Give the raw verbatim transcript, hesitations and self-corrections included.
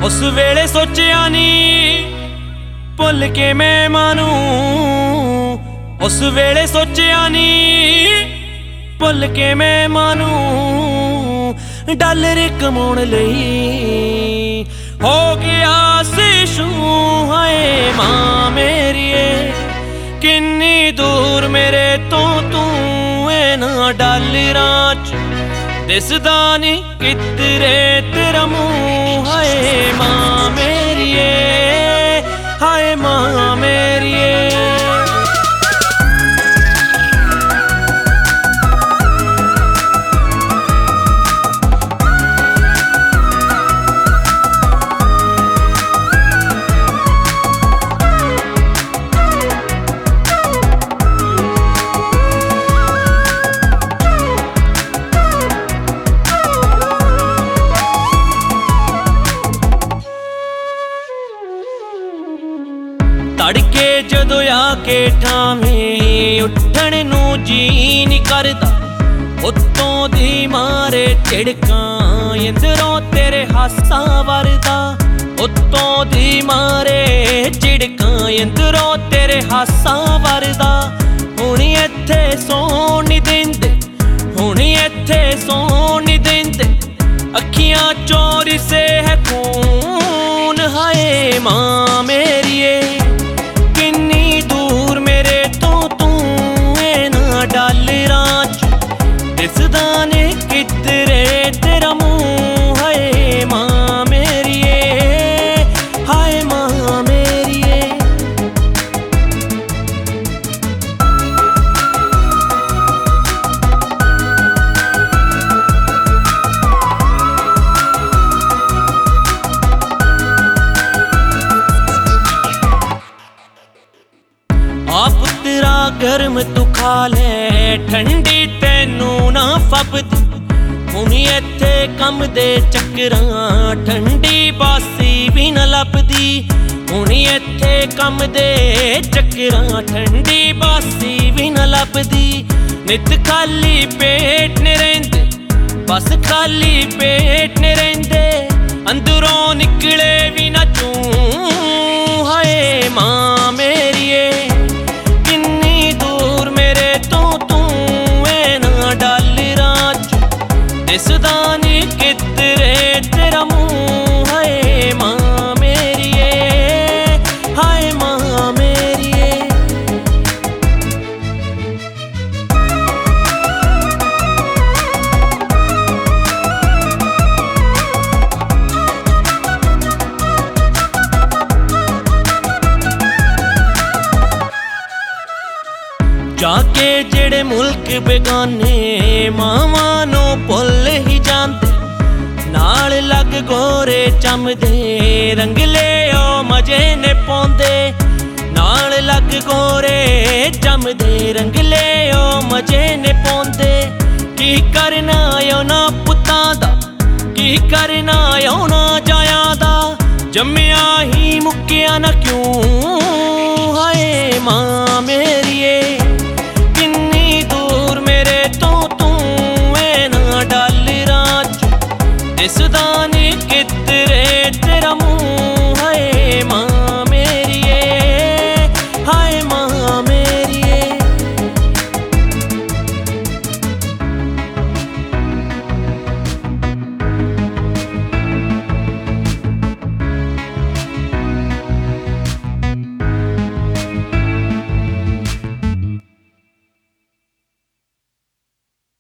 उस वेले सोचिया नी भुल के मैं मानू, उस वेले सोचिया नी भुल के मैं मानू। डॉलर कमाउण लई हो गया सीशू, हाय मां मेरीए किन्नी दूर मेरे तो तू इन्हां डॉलरां च दिसदा नी किधरे तेरा मुंह। हाय मां मेरीए, हाय मां मेरीए। तड़के जदों आके ठावें उठण नूं जी नहीं करदा, उत्तों दी मारे झिड़कां इंदरों तेरे हासा वरदा। उत्तों दी मारे झिड़कां इंदरों तेरे हासा वरदा। हुण इत्थे सौण नहीं देंदे, हुण इत्थे सौण नहीं देंदे, अखियां चोरी से है खून। हाय मां मेरीए डॉलरां च दिसदा ने किधरे तेरा मुंह। हाय मां मेरीए, हाय मां मेरीए। आप तेरा गर्म तू खा ले, ठंडी तैनू ना फबदी। हुण इत्थे कम दे चक्करां ठंडी बासी भी न लभदी। हुण इत्थे कम दे चक्करां ठंडी बासी भी न लभदी। नित खाली पेट ने रहिंदे, बस खाली पेट ने रहिंदे, अंदरों निकले भी ना चूं। हाय मां मेरीए दिसदा नी किधरे तेरा मुंह। हाय मां मेरीए, हाय मां मेरीए। जाके जेड़े मुल्क बेगाने मावां नूं भुल ही जांदे, नाल लग गोरे चमदे रंगले ओ मजे ने पाउंदे। नाल लग गोरे चमदे रंगले ओ मजे ने पाउंदे। की करना ना पुत्तां दा, की करना ना जायां दा, जम्मिया ही मुक्किया ना क्यों। हाय मां मेरीए दिसदा